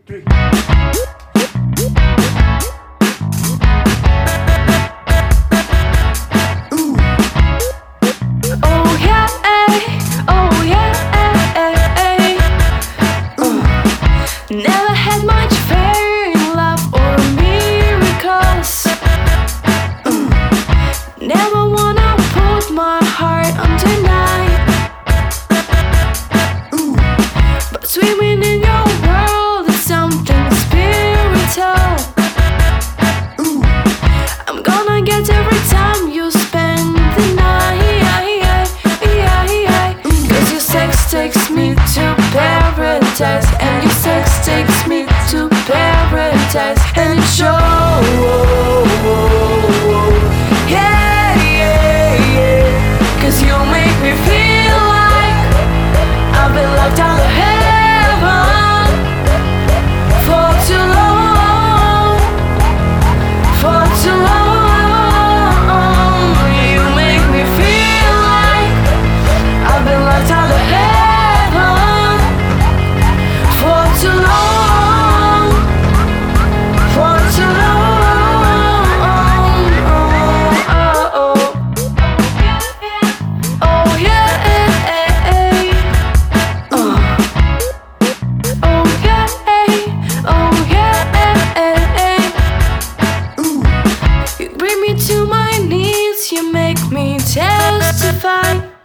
three. Oh yeah, oh yeah. Never had much faith in love or miracles. Never wanna put my heart on tonight. But swimming in your world is something spiritual. I'm gonna get every time you spend the night. 'Cause your sex takes me to paradise, and your sex takes me to paradise, and it shows. Yeah. 'Cause you make me feel like I've been locked out of heaven for too long, for too long. You make me feel like I've been locked out of heaven for too long, for too long. Oh yeah. You bring me to my knees, you make me testify.